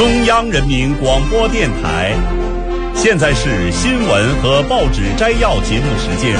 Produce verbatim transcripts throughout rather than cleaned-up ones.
中央人民广播电台，现在是新闻和报纸摘要节目时间。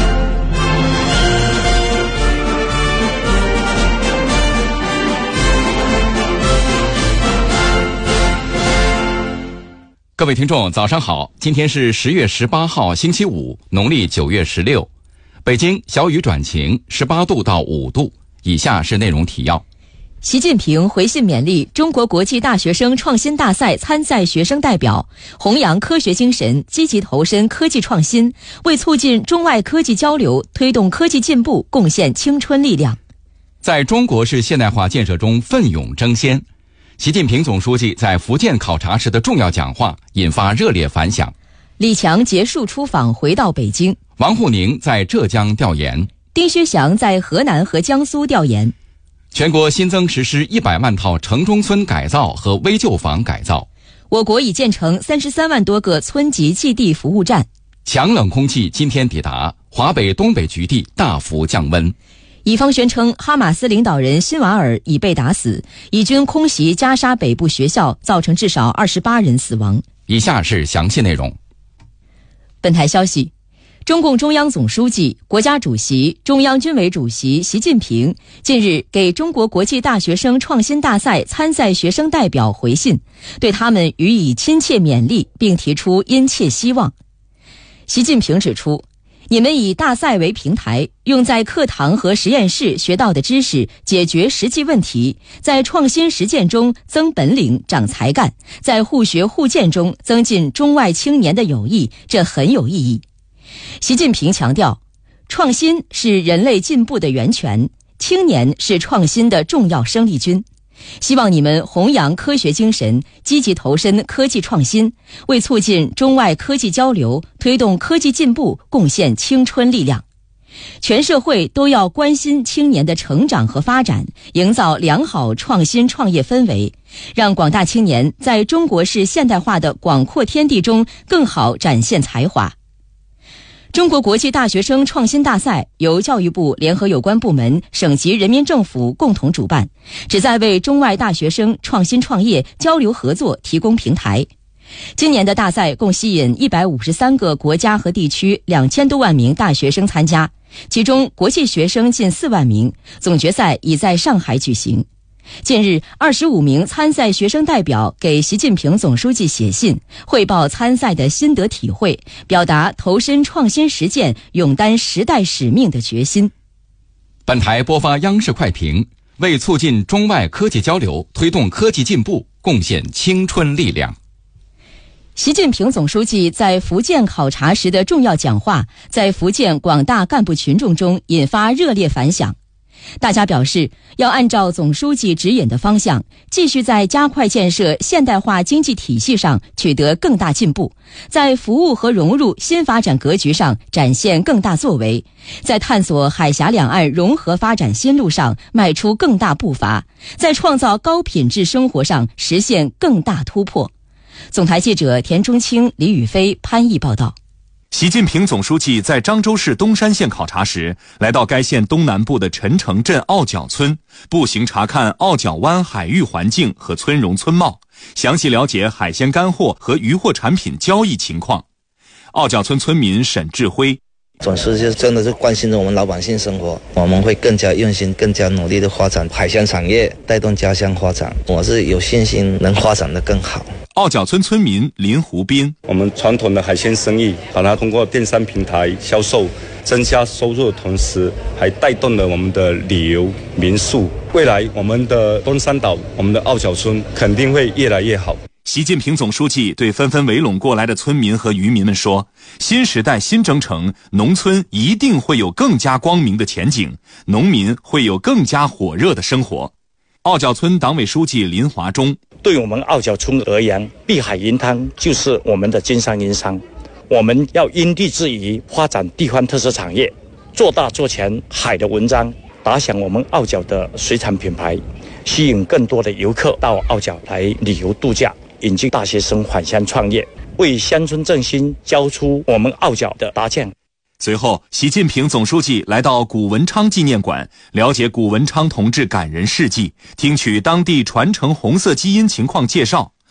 各位听众早上好，今天是十月十八号星期五，农历九月十六。北京小雨转晴，十八度到五度。以下是内容提要。 习近平回信勉励中国国际大学生创新大赛参赛学生代表，弘扬科学精神，积极投身科技创新，为促进中外科技交流，推动科技进步贡献青春力量。 在中国式现代化建设中奋勇争先，习近平总书记在福建考察时的重要讲话引发热烈反响。 李强结束出访回到北京， 王沪宁在浙江调研， 丁薛祥在河南和江苏调研。 全国新增实施一百万套城中村改造和危旧房改造。 我国已建成三十三万多个村级寄递服务站。 强冷空气今天抵达，华北、东北局地大幅降温。 以方宣称哈马斯领导人辛瓦尔已被打死，以军空袭加沙北部学校，造成至少二十八人死亡。 以下是详细内容。 本台消息，中共中央总书记、国家主席、中央军委主席习近平近日给中国国际大学生创新大赛参赛学生代表回信，对他们予以亲切勉励，并提出殷切希望。习近平指出，你们以大赛为平台，用在课堂和实验室学到的知识解决实际问题，在创新实践中增本领、长才干，在互学互鉴中增进中外青年的友谊，这很有意义。习近平强调，创新是人类进步的源泉，青年是创新的重要生力军。希望你们弘扬科学精神，积极投身科技创新，为促进中外科技交流，推动科技进步贡献青春力量。全社会都要关心青年的成长和发展，营造良好创新创业氛围，让广大青年在中国式现代化的广阔天地中更好展现才华。中国国际大学生创新大赛由教育部联合有关部门、省级人民政府共同主办，旨在为中外大学生创新创业、交流合作提供平台。今年的大赛共吸引一百五十三个国家和地区两千多万名大学生参加，其中国际学生近四万名，总决赛已在上海举行。近日，二十五名参赛学生代表给习近平总书记写信，汇报参赛的心得体会，表达投身创新实践、勇担时代使命的决心。 本台播发央视快评，为促进中外科技交流，推动科技进步，贡献青春力量。 习近平总书记在福建考察时的重要讲话，在福建广大干部群众中引发热烈反响。大家表示，要按照总书记指引的方向，继续在加快建设现代化经济体系上取得更大进步，在服务和融入新发展格局上展现更大作为，在探索海峡两岸融合发展新路上迈出更大步伐，在创造高品质生活上实现更大突破。总台记者田中青、李宇飞、潘毅报道。 习近平总书记在漳州市东山县考察时，来到该县东南部的陈城镇傲角村，步行查看傲角湾海域环境和村容村貌，详细了解海鲜干货和渔获产品交易情况。傲角村村民沈志辉， 总书记真的是关心着我们老百姓生活，我们会更加用心、更加努力的发展海鲜产业，带动家乡发展。我是有信心能发展得更好。 傲角村村民林湖滨， 我们传统的海鲜生意，把它通过电商平台销售，增加收入的同时，还带动了我们的旅游民宿。未来我们的东山岛，我们的傲角村肯定会越来越好。 习近平总书记对纷纷围拢过来的村民和渔民们说，新时代新征程，农村一定会有更加光明的前景，农民会有更加火热的生活。傲角村党委书记林华忠， 对我们傲角村而言，碧海银汤就是我们的金山银山，我们要因地制宜发展地方特色产业，做大做强海的文章，打响我们傲角的水产品牌，吸引更多的游客到傲角来旅游度假，引进大学生返乡创业，为乡村振兴交出我们傲角的搭建。 随后，习近平总书记来到古文昌纪念馆，了解古文昌同志感人事迹，听取当地传承红色基因情况介绍。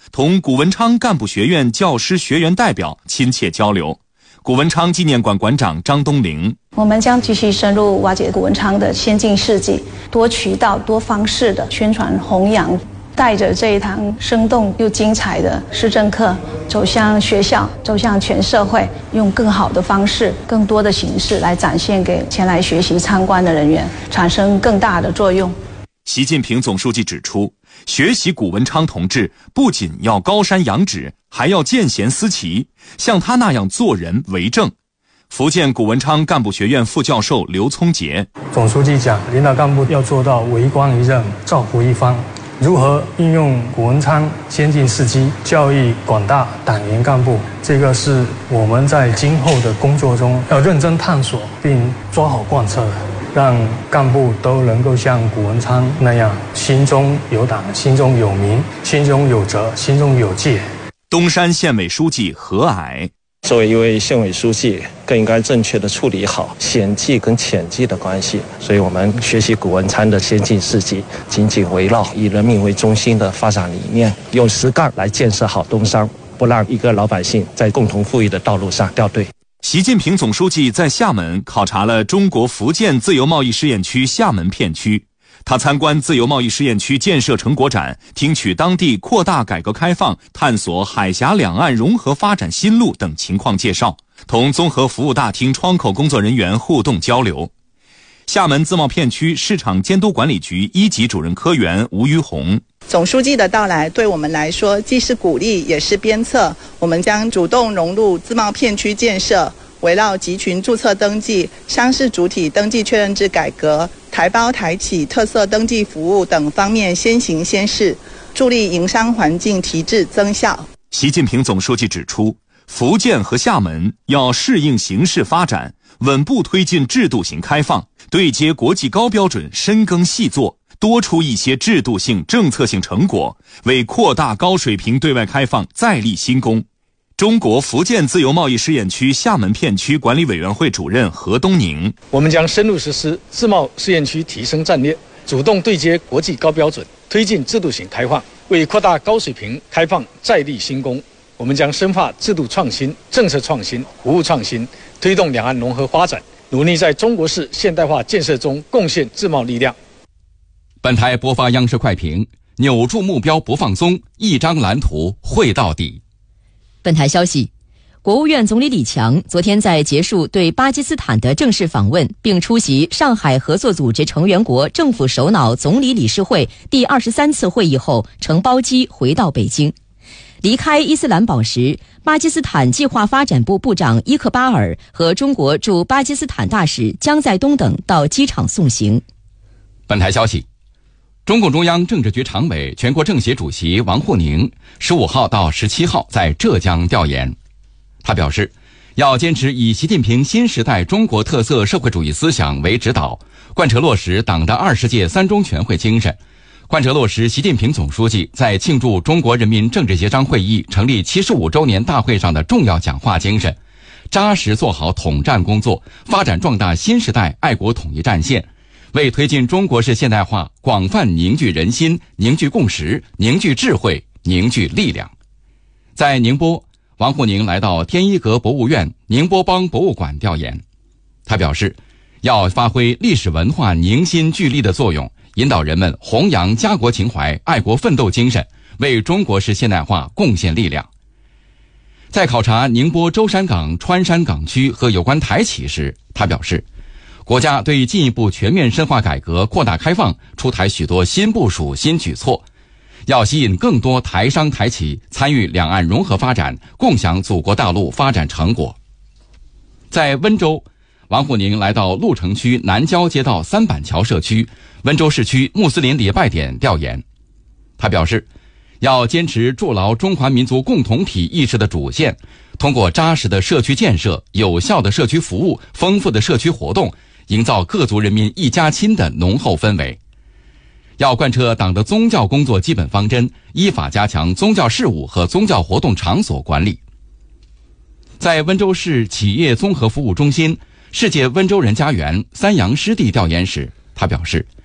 同古文昌干部学院教师学员代表亲切交流。古文昌纪念馆馆长张东玲： 我们将继续深入瓦解古文昌的先进事迹，多渠道、多方式的宣传弘扬，带着这一堂生动又精彩的市政课走向学校，走向全社会，用更好的方式、更多的形式来展现给前来学习参观的人员，产生更大的作用。 习近平总书记指出，学习古文昌同志不仅要高山仰止，还要见贤思齐，像他那样做人为正。福建古文昌干部学院副教授刘聪杰： 总书记讲，领导干部要做到为官一任，造福一方。如何运用古文昌先进事迹教育广大党员干部，这个是我们在今后的工作中要认真探索并抓好贯彻的，让干部都能够像古文昌那样，心中有党，心中有民，心中有责，心中有戒。 东山县委书记何蔼： 作为一位县委书记，更应该正确地处理好显际跟潜际的关系。所以我们学习古文昌的先进事迹，紧紧围绕以人民为中心的发展理念，用实干来建设好东山，不让一个老百姓在共同富裕的道路上掉队。 习近平总书记在厦门考察了中国福建自由贸易试验区厦门片区。他参观自由贸易试验区建设成果展，听取当地扩大改革开放、探索海峡两岸融合发展新路等情况介绍，同综合服务大厅窗口工作人员互动交流。厦门自贸片区市场监督管理局一级主任科员吴于红： 总书记的到来对我们来说既是鼓励也是鞭策，我们将主动融入自贸片区建设，围绕集群注册登记、商事主体登记确认制改革、台胞台企特色登记服务等方面先行先试，助力营商环境提质增效。 习近平总书记指出，福建和厦门要适应形势发展，稳步推进制度型开放，对接国际高标准，深耕细作，多出一些制度性、政策性成果，为扩大高水平对外开放再立新功。中国福建自由贸易试验区厦门片区管理委员会主任何东宁： 我们将深入实施自贸试验区提升战略，主动对接国际高标准，推进制度型开放，为扩大高水平开放再立新功。我们将深化制度创新、政策创新、服务创新，推动两岸融合发展，努力在中国式现代化建设中贡献自贸力量。 本台播发央视快评：扭住目标不放松，一张蓝图绘到底。 本台消息，国务院总理李强昨天在结束对巴基斯坦的正式访问，并出席上海合作组织成员国政府首脑总理理事会第二十三次会议后，乘包机回到北京。离开伊斯兰堡时，巴基斯坦计划发展部部长伊克巴尔和中国驻巴基斯坦大使姜在东等到机场送行。 本台消息，中共中央政治局常委、全国政协主席王沪宁十五号到十七号在浙江调研。他表示，要坚持以习近平新时代中国特色社会主义思想为指导，贯彻落实党的二十届三中全会精神，贯彻落实习近平总书记在庆祝中国人民政治协商会议成立七十五周年大会上的重要讲话精神，扎实做好统战工作，发展壮大新时代爱国统一战线，为推进中国式现代化广泛凝聚人心、凝聚共识、凝聚智慧、凝聚力量。在宁波，王沪宁来到天一阁博物院宁波邦博物馆调研。他表示，要发挥历史文化凝心聚力的作用，引导人们弘扬家国情怀、爱国奋斗精神，为中国式现代化贡献力量。在考察宁波舟山港、川山港区和有关台企时，他表示，国家对进一步全面深化改革、扩大开放出台许多新部署、新举措，要吸引更多台商台企参与两岸融合发展，共享祖国大陆发展成果。在温州，王沪宁来到鹿城区南郊街道三板桥社区、温州市区穆斯林礼拜点调研。他表示，要坚持筑牢中华民族共同体意识的主线，通过扎实的社区建设、有效的社区服务、丰富的社区活动，营造各族人民一家亲的浓厚氛围。要贯彻党的宗教工作基本方针，依法加强宗教事务和宗教活动场所管理。在温州市企业综合服务中心世界温州人家园三阳湿地调研时，他表示，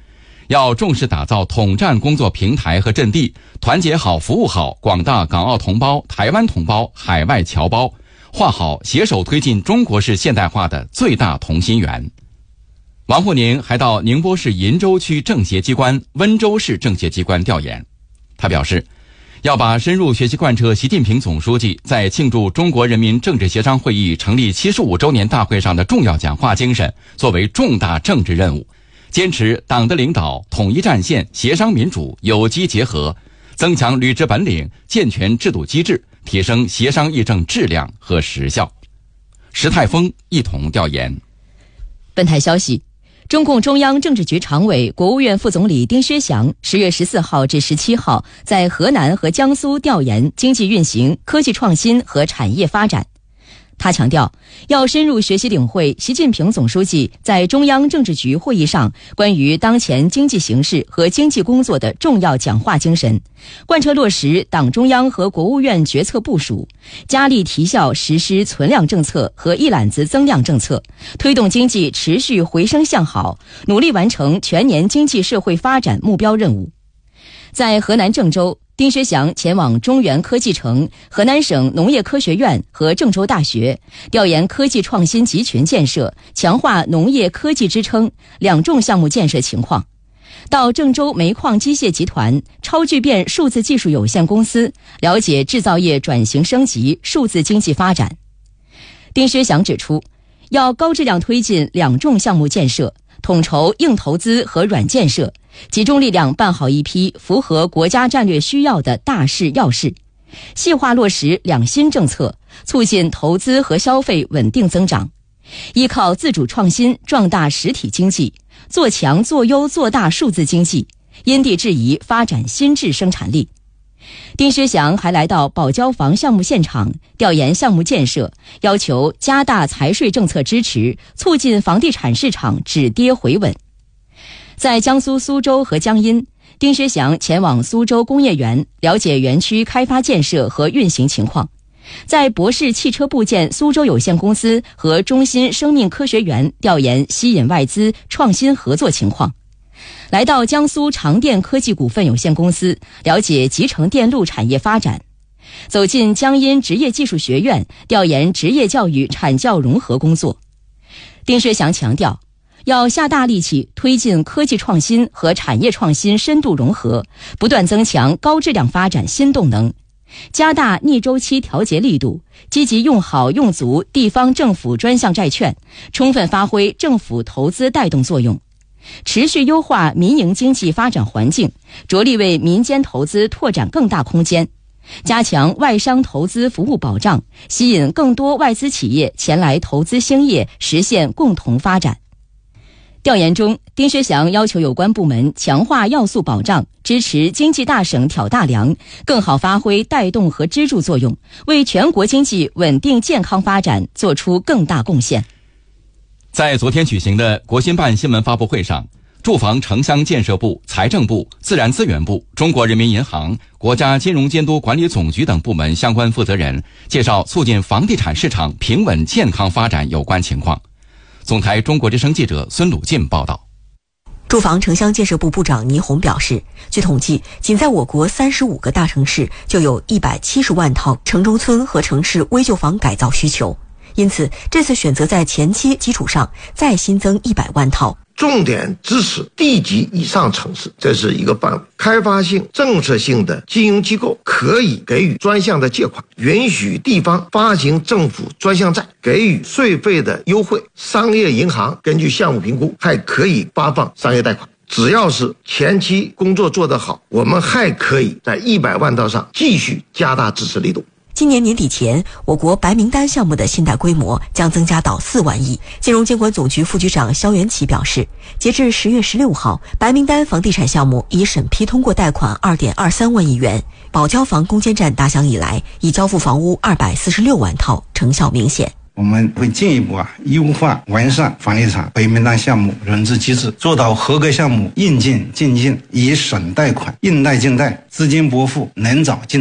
要重视打造统战工作平台和阵地，团结好、服务好广大港澳同胞、台湾同胞、海外侨胞，画好携手推进中国式现代化的最大同心圆。王沪宁还到宁波市鄞州区政协机关、温州市政协机关调研。他表示，要把深入学习贯彻习近平总书记在庆祝中国人民政治协商会议成立七十五周年大会上的重要讲话精神作为重大政治任务，坚持党的领导、统一战线、协商民主、有机结合，增强履职本领，健全制度机制，提升协商议政质量和实效。石泰峰一同调研。 本台消息，中共中央政治局常委、国务院副总理丁薛祥十月十四号至十七号在河南和江苏调研经济运行、科技创新和产业发展。他强调，要深入学习领会习近平总书记在中央政治局会议上关于当前经济形势和经济工作的重要讲话精神，贯彻落实党中央和国务院决策部署，加力提效实施存量政策和一揽子增量政策，推动经济持续回升向好，努力完成全年经济社会发展目标任务。在河南郑州，丁薛祥前往中原科技城、河南省农业科学院和郑州大学，调研科技创新集群建设、强化农业科技支撑两重项目建设情况。到郑州煤矿机械集团、超聚变数字技术有限公司，了解制造业转型升级、数字经济发展。丁薛祥指出，要高质量推进两重项目建设，统筹硬投资和软建设，集中力量办好一批符合国家战略需要的大事要事，细化落实两新政策，促进投资和消费稳定增长，依靠自主创新壮大实体经济，做强做优做大数字经济，因地制宜发展新质生产力。丁薛祥还来到保交房项目现场调研项目建设，要求加大财税政策支持，促进房地产市场止跌回稳。在江苏苏州和江阴，丁薛祥前往苏州工业园，了解园区开发建设和运行情况。在博世汽车部件苏州有限公司和中新生命科学园调研吸引外资创新合作情况。来到江苏长电科技股份有限公司，了解集成电路产业发展。走进江阴职业技术学院，调研职业教育产教融合工作。丁薛祥强调，要下大力气推进科技创新和产业创新深度融合，不断增强高质量发展新动能，加大逆周期调节力度，积极用好用足地方政府专项债券，充分发挥政府投资带动作用，持续优化民营经济发展环境，着力为民间投资拓展更大空间，加强外商投资服务保障，吸引更多外资企业前来投资兴业，实现共同发展。调研中，丁薛祥要求有关部门强化要素保障，支持经济大省挑大梁，更好发挥带动和支柱作用，为全国经济稳定健康发展做出更大贡献。 在昨天举行的国新办新闻发布会上，住房城乡建设部、财政部、自然资源部、中国人民银行、国家金融监督管理总局等部门相关负责人介绍促进房地产市场平稳健康发展有关情况。总台中国之声记者孙鲁进报道。 住房城乡建设部部长倪虹表示，据统计，仅在我国三十五个大城市就有一百七十万套城中村和城市危旧房改造需求，因此这次选择在前期基础上再新增一百万套， 重点支持地级以上城市，这是一个范围。开发性、政策性的金融机构可以给予专项的借款，允许地方发行政府专项债，给予税费的优惠。商业银行根据项目评估还可以发放商业贷款。只要是前期工作做得好，我们还可以在一百万套上继续加大支持力度。 今年年底前，我国白名单项目的信贷规模将增加到四万亿。金融监管总局副局长肖元奇表示，截至十月十六号，白名单房地产项目已审批通过贷款二点二三万亿元，保交房攻坚战打响以来，已交付房屋二百四十六万套，成效明显。 我们会进一步啊优化完善房地产白名单项目融资机制，做到合格项目应进尽进，以省贷款、应贷尽贷，资金拨付能早尽早。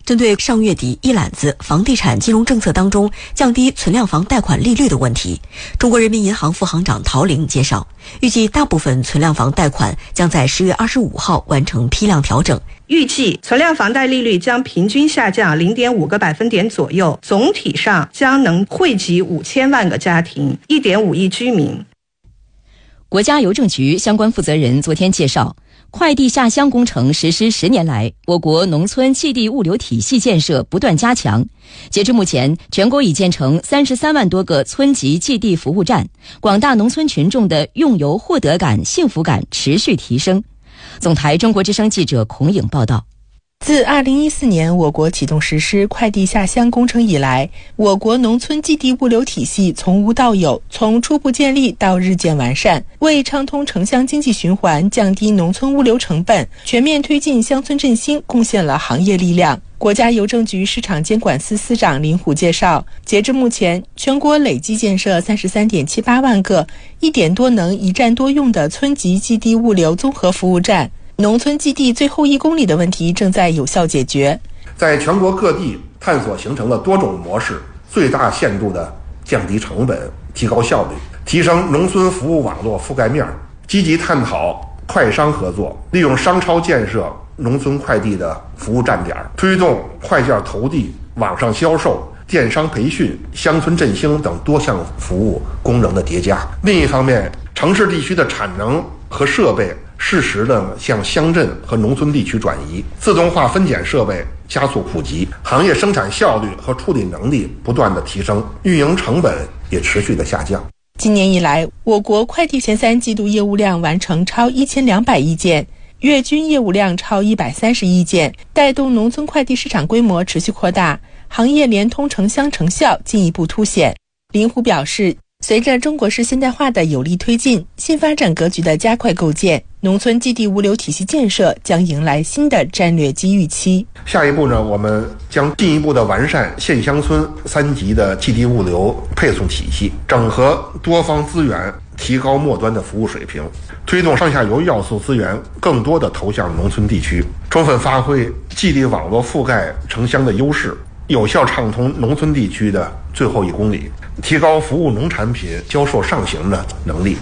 针对上月底一揽子房地产金融政策当中降低存量房贷款利率的问题，中国人民银行副行长陶玲介绍，预计大部分存量房贷款将在十月二十五号完成批量调整。 预计存量房贷利率将平均下降 零点五个百分点左右，总体上将能惠及五千万个家庭 一点五亿居民。 国家邮政局相关负责人昨天介绍，快递下乡工程实施十年来，我国农村寄递物流体系建设不断加强。截至目前，全国已建成三十三万多个村级寄递服务站，广大农村群众的用邮获得感、幸福感持续提升。总台中国之声记者孔颖报道。 自二零一四年我国启动实施快递下乡工程以来，我国农村寄递物流体系从无到有，从初步建立到日渐完善，为畅通城乡经济循环、降低农村物流成本、全面推进乡村振兴贡献了行业力量。国家邮政局市场监管司司长林虎介绍，截至目前，全国累计建设 三十三点七八万个一点多能一站多用的村级寄递物流综合服务站。农村寄递最后一公里的问题正在有效解决， 在全国各地探索形成了多种模式，最大限度地降低成本、提高效率，提升农村服务网络覆盖面，积极探讨快商合作，利用商超建设农村快递的服务站点，推动快件投递、网上销售、电商培训、乡村振兴等多项服务功能的叠加。另一方面，城市地区的产能和设备适时地向乡镇和农村地区转移，自动化分拣设备加速普及，行业生产效率和处理能力不断的提升，运营成本也持续的下降。 今年以来，我国快递前三季度业务量完成超一千两百亿件，月均业务量超一百三十亿件，带动农村快递市场规模持续扩大，行业联通城乡成效进一步凸显。林虎表示，随着中国式现代化的有力推进，新发展格局的加快构建，农村寄递物流体系建设将迎来新的战略机遇期。 下一步呢，我们将进一步的完善县乡村三级的寄递物流配送体系，整合多方资源，提高末端的服务水平，推动上下游要素资源更多的投向农村地区，充分发挥寄递网络覆盖城乡的优势，有效畅通农村地区的最后一公里，提高服务农产品销售上行的能力。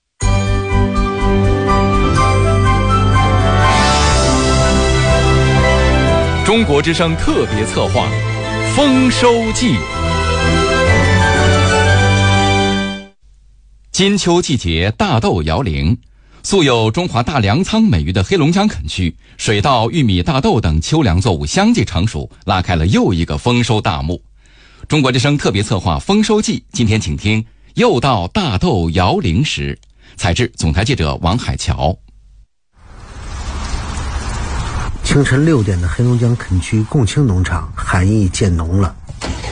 中国之声特别策划《丰收季》。金秋季节，大豆摇铃。素有中华大粮仓美誉的黑龙江垦区，水稻、玉米、大豆等秋粮作物相继成熟，拉开了又一个丰收大幕。中国之声特别策划《丰收季》，今天请听又到大豆摇铃时。采制总台记者王海桥。 清晨六点的黑龙江垦区共青农场寒意渐浓了。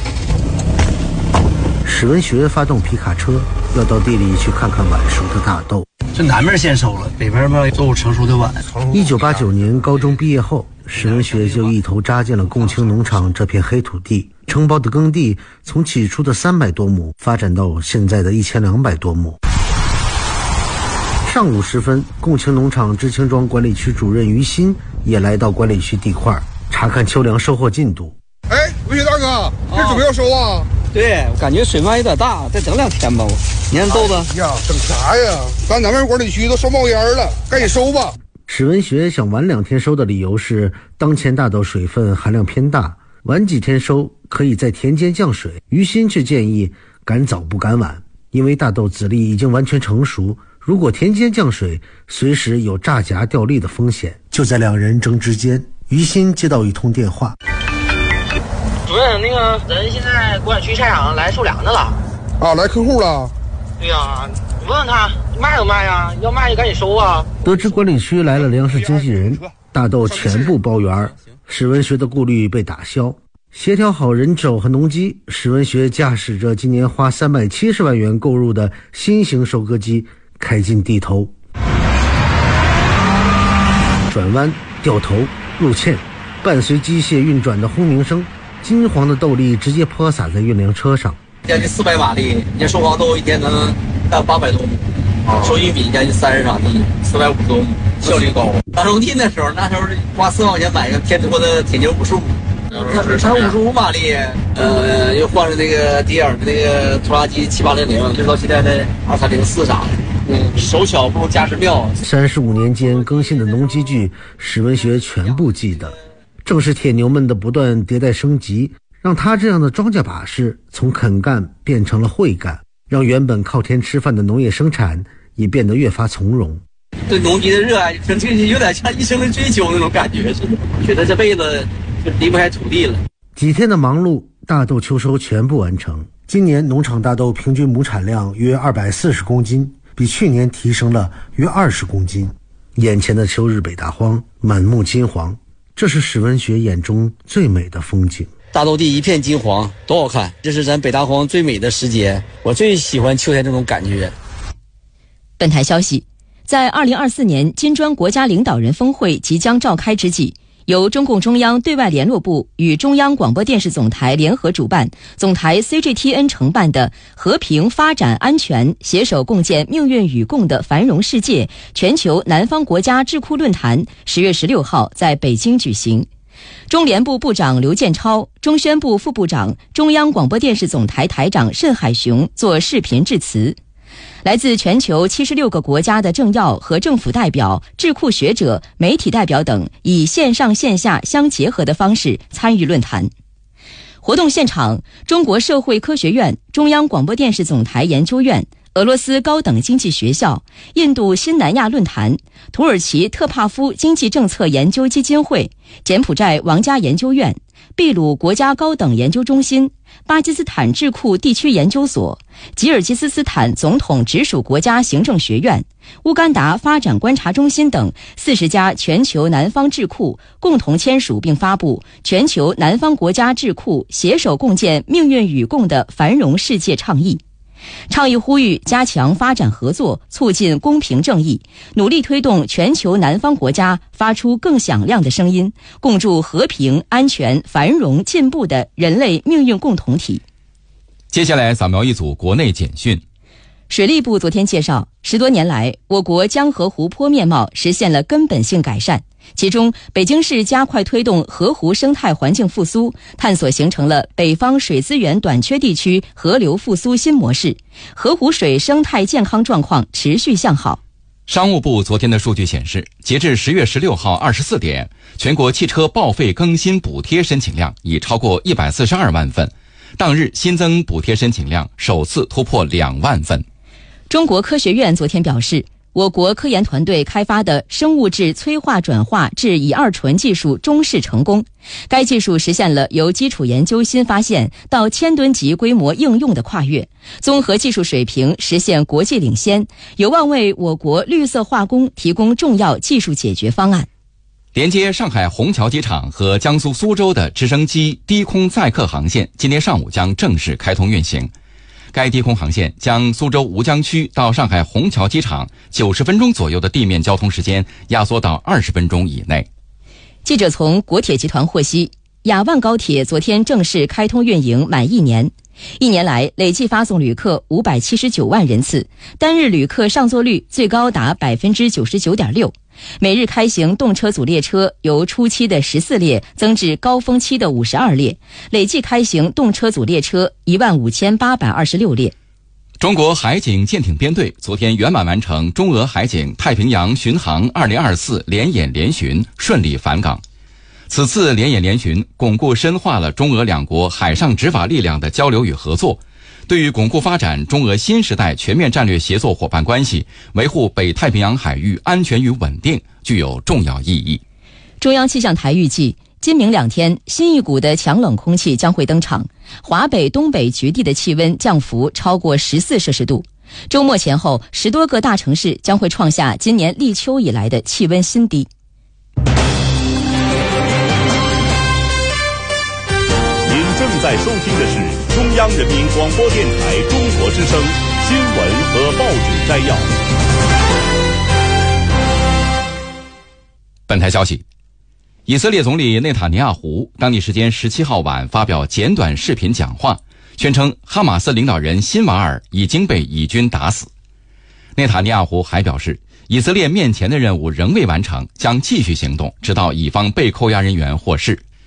史文学发动皮卡车，要到地里去看看晚熟的大豆。 这南边先收了，北边吧作物成熟的晚。 一九八九年高中毕业后，史文学就一头扎进了共青农场这片黑土地。承包的耕地从起初的三百多亩发展到现在的一千两百多亩。上午时分，共青农场知青庄管理区主任于新也来到管理区地块查看秋粮收获进度。 哎，文学大哥，这准备要收啊？ 对，我感觉水漫有点大，再等两天吧。你看豆子、 哎、呀，等啥呀？咱咱们管理区都收冒烟了，赶紧收吧。 史文学想晚两天收的理由是，当前大豆水分含量偏大，晚几天收可以在田间降水。于新却建议赶早不赶晚，因为大豆籽粒已经完全成熟，如果田间降水，随时有炸荚掉粒的风险。就在两人争执间，于新接到一通电话。 主任，那个人现在管理区菜场来收粮的了。 啊，来客户了？ 对呀、啊，你问问他卖不卖呀？要卖就赶紧收啊。 得知管理区来了粮食经纪人，大豆全部包圆，史文学的顾虑被打消。协调好人手和农机，史文学驾驶着今年花三百七十万元购入的新型收割机开进地头，转弯、掉头、路堑，伴随机械运转的轰鸣声，金黄的豆粒直接泼洒在运粮车上。 将近四百马力，你看收黄豆一天能干八百多亩，收玉米将近三十场地，四百五十多亩，效率高。当种地那时候，那时候花四万块钱买个天托的铁牛五十五， 它它五十五马力，呃，又换了那个迪尔的那个拖拉机七八零零，就到现在的二三零四啥的。嗯，手巧不如驾驶妙。 三十五年间更新的农机具，史文学全部记得。正是铁牛们的不断迭代升级，让他这样的庄稼把式从肯干变成了会干，让原本靠天吃饭的农业生产也变得越发从容。 对农机的热爱，这这有点像一生的追求那种感觉似的，觉得这辈子就离不开土地了。 几天的忙碌，大豆秋收全部完成。今年农场大豆平均亩产量约二百四十公斤，比去年提升了约二十公斤。眼前的秋日北大荒满目金黄，这是史文学眼中最美的风景。 大豆地一片金黄，多好看！这是咱北大荒最美的时节，我最喜欢秋天这种感觉。 本台消息，在二零二四年金砖国家领导人峰会即将召开之际，由中共中央对外联络部与中央广播电视总台联合主办，总台 C G T N 承办的和平、发展、安全携手共建命运与共的繁荣世界全球南方国家智库论坛十月十六号在北京举行。中联部部长刘建超、中宣部副部长、中央广播电视总台台长慎海雄作视频致辞。来自全球七十六个国家的政要和政府代表、智库学者、媒体代表等以线上线下相结合的方式参与论坛。活动现场，中国社会科学院、中央广播电视总台研究院、俄罗斯高等经济学校、印度新南亚论坛、土耳其特帕夫经济政策研究基金会、柬埔寨王家研究院、秘鲁国家高等研究中心、巴基斯坦智库地区研究所、吉尔吉斯斯坦总统直属国家行政学院、乌干达发展观察中心等四十家全球南方智库共同签署并发布《全球南方国家智库携手共建命运与共的繁荣世界》倡议。倡议呼吁加强发展合作，促进公平正义，努力推动全球南方国家发出更响亮的声音，共筑和平、安全、繁荣、进步的人类命运共同体。 接下来扫描一组国内简讯。 水利部昨天介绍，十多年来，我国江河湖泊面貌实现了根本性改善。其中，北京市加快推动河湖生态环境复苏，探索形成了北方水资源短缺地区河流复苏新模式，河湖水生态健康状况持续向好。 商务部昨天的数据显示，截至十月十六号二十四点，全国汽车报废更新补贴申请量已超过一百四十二万份，当日新增补贴申请量首次突破两万份。 中国科学院昨天表示，我国科研团队开发的生物质催化转化至乙二醇技术中试成功，该技术实现了由基础研究新发现到千吨级规模应用的跨越，综合技术水平实现国际领先，有望为我国绿色化工提供重要技术解决方案。 连接上海虹桥机场和江苏苏州的直升机低空载客航线今天上午将正式开通运行。该低空航线将苏州吴江区到上海虹桥机场九十分钟左右的地面交通时间压缩到二十分钟以内。 记者从国铁集团获悉，雅万高铁昨天正式开通运营满一年，一年来累计发送旅客五百七十九万人次，单日旅客上座率最高达百分之九十九点六。每日开行动车组列车由初期的十四列增至高峰期的五十二列，累计开行动车组列车一万五千八百二十六列。 中国海警舰艇编队昨天圆满完成中俄海警太平洋巡航二零二四联演联巡，顺利返港。此次联演联巡巩固深化了中俄两国海上执法力量的交流与合作，对于巩固发展中俄新时代全面战略协作伙伴关系，维护北太平洋海域安全与稳定具有重要意义。 中央气象台预计，今明两天新一股的强冷空气将会登场，华北、东北局地的气温降幅超过十四摄氏度。周末前后，十多个大城市将会创下今年立秋以来的气温新低。 您正在收听的是中央人民广播电台中国之声新闻和报纸摘要。 本台消息，以色列总理内塔尼亚胡当地时间十七号晚发表简短视频讲话，宣称哈马斯领导人辛瓦尔已经被以军打死。内塔尼亚胡还表示，以色列面前的任务仍未完成，将继续行动，直到以方被扣押人员获释。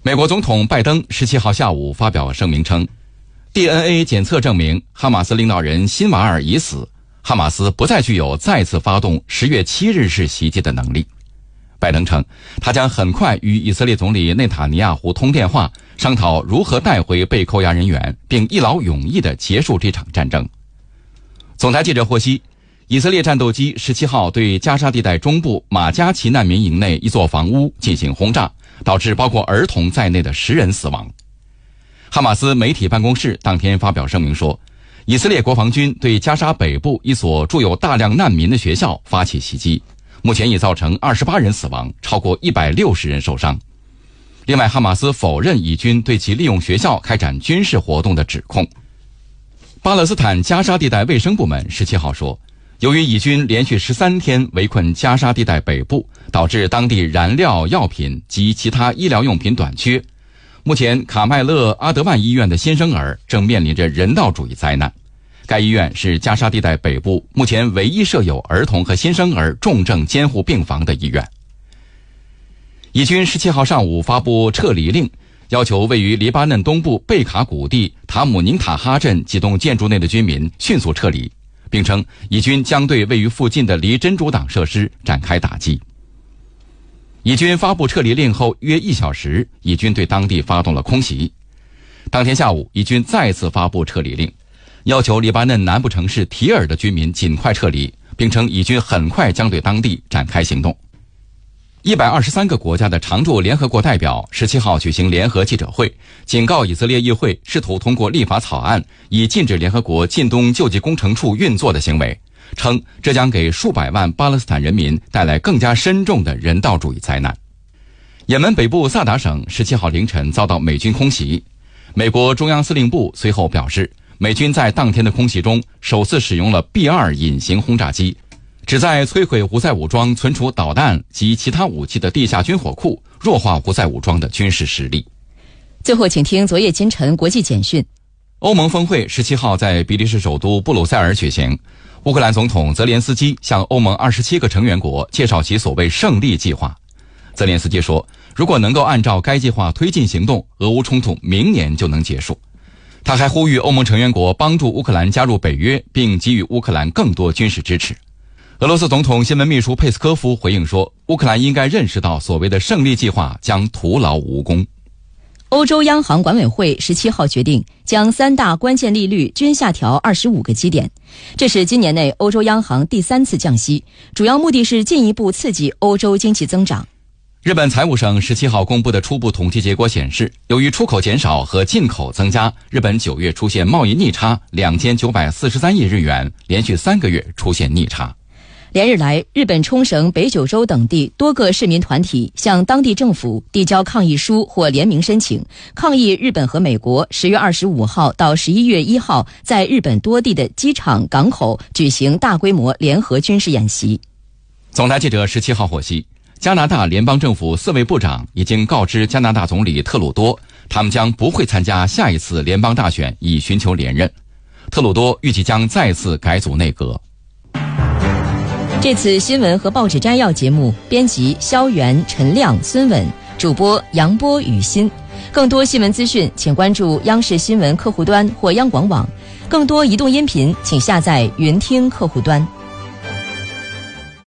美国总统拜登十七号下午发表声明称， D N A 检测证明哈马斯领导人辛瓦尔已死，哈马斯不再具有再次发动十月七日式袭击的能力。拜登称，他将很快与以色列总理内塔尼亚胡通电话，商讨如何带回被扣押人员，并一劳永逸地结束这场战争。总台记者获悉，以色列战斗机十七号对加沙地带中部马加奇难民营内一座房屋进行轰炸，导致包括儿童在内的十人死亡。哈马斯媒体办公室当天发表声明说，以色列国防军对加沙北部一所住有大量难民的学校发起袭击，目前已造成二十八人死亡，超过一百六十人受伤。另外，哈马斯否认以军对其利用学校开展军事活动的指控。巴勒斯坦加沙地带卫生部门十七号说，由于以军连续十三天围困加沙地带北部，导致当地燃料、药品及其他医疗用品短缺。目前，卡麦勒阿德万医院的新生儿正面临着人道主义灾难。该医院是加沙地带北部目前唯一设有儿童和新生儿重症监护病房的医院。以军十七号上午发布撤离令，要求位于黎巴嫩东部贝卡谷地塔姆宁塔哈镇几栋建筑内的居民迅速撤离，并称以军将对位于附近的离真主党设施展开打击。以军发布撤离令后约一小时，以军对当地发动了空袭。当天下午，以军再次发布撤离令，要求黎巴嫩南部城市提尔的居民尽快撤离，并称以军很快将对当地展开行动。一百二十三个国家的常驻联合国代表十七号举行联合记者会，警告以色列议会试图通过立法草案以禁止联合国近东救济工程处运作的行为，称这将给数百万巴勒斯坦人民带来更加深重的人道主义灾难。也门北部萨达省十七号凌晨遭到美军空袭，美国中央司令部随后表示，美军在当天的空袭中首次使用了 B 二 隐形轰炸机，旨在摧毁胡塞武装存储导弹及其他武器的地下军火库，弱化胡塞武装的军事实力。 最后请听昨夜今晨国际简讯。 欧盟峰会十七号在比利时首都布鲁塞尔举行，乌克兰总统泽连斯基向欧盟二十七个成员国介绍其所谓胜利计划。泽连斯基说，如果能够按照该计划推进行动，俄乌冲突明年就能结束。他还呼吁欧盟成员国帮助乌克兰加入北约，并给予乌克兰更多军事支持。俄罗斯总统新闻秘书佩斯科夫回应说，乌克兰应该认识到所谓的胜利计划将徒劳无功。 欧洲央行管委会十七号决定将三大关键利率均下调二十五个基点，这是今年内欧洲央行第三次降息，主要目的是进一步刺激欧洲经济增长。 日本财务省十七号公布的初步统计结果显示，由于出口减少和进口增加，日本九月出现贸易逆差两千九百四十三亿日元，连续三个月出现逆差。 连日来，日本冲绳、北九州等地多个市民团体向当地政府递交抗议书或联名申请，抗议日本和美国十月二十五号到十一月一号在日本多地的机场、港口举行大规模联合军事演习。 总台记者十七号获悉，加拿大联邦政府四位部长已经告知加拿大总理特鲁多，他们将不会参加下一次联邦大选，以寻求连任。特鲁多预计将再次改组内阁。 这次新闻和报纸摘要节目编辑肖元、陈亮、孙稳，主播杨波、雨欣。更多新闻资讯请关注央视新闻客户端或央广网，更多移动音频请下载云听客户端。